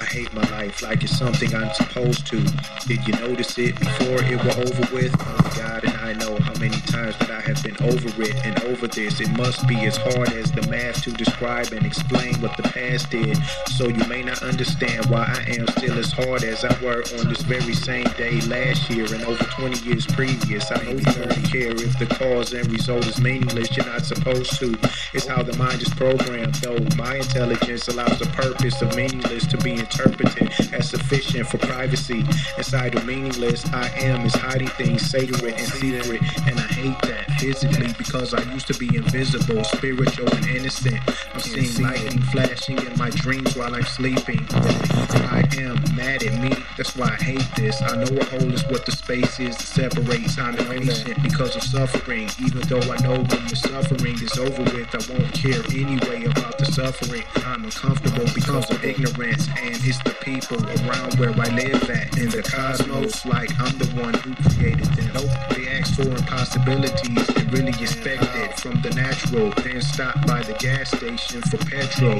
hate my life like it's something I'm supposed to. Did you notice it before it were over with? Only God and I know how many times that I have been over it and over this. It must be as hard as the math to describe and explain what the past did. So you may not understand why I am still as hard as I were on this very same day last year and over 20 years previous. I know you don't care if the cause and result is meaningless. You're not supposed to. It's how the mind is programmed, though my intelligence allows the purpose of meaningless to be interpreted as sufficient for privacy. Inside of meaningless, I am is hiding things sacred and secret, and I hate that physically because I used to be invisible, spiritual and innocent. I'm seeing lightning flashing in my dreams while I'm sleeping. I am mad at me, that's why I hate this. I know a hole is what the space is that separates. I'm impatient because of suffering, even though I know when the suffering is over with, I won't care anyway about the suffering. I'm uncomfortable because of ignorance, and it's the people around where I live at in the cosmos, like I'm the one who created them. Nope, they ask for impossibilities and really expect it from the natural, then stop by the gas station for petrol.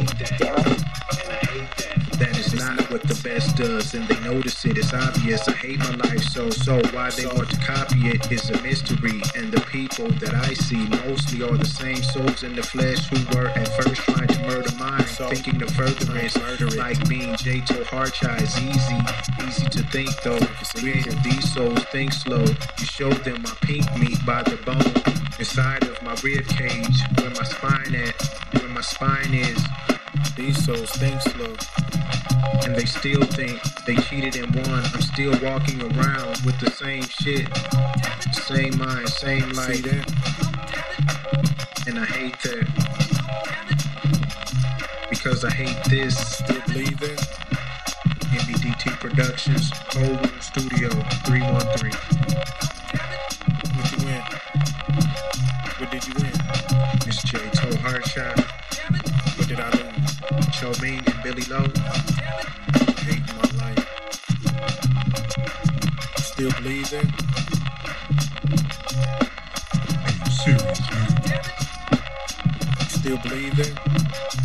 That is not what the best does, and they notice it. It's obvious. I hate my life so why they want to copy it is a mystery. And the people that I see mostly are the same souls in the flesh who were at first trying to murder mine, thinking the furtherance, like being J-To Harchai is easy to think though. When these souls think slow, you show them my pink meat by the bone inside of my rib cage, where my spine is. These souls think slow, and they still think they cheated and won. I'm still walking around with the same shit, same mind, same light, and I hate that because I hate this. Still believing. MBDT Productions, Whole Room Studio 313. What you win? What did you win? It's J-To Harchai. What did I lose? Cho Ming and Billy Lowe. Hate my life. Still bleeding. Are you serious, man? Still bleeding.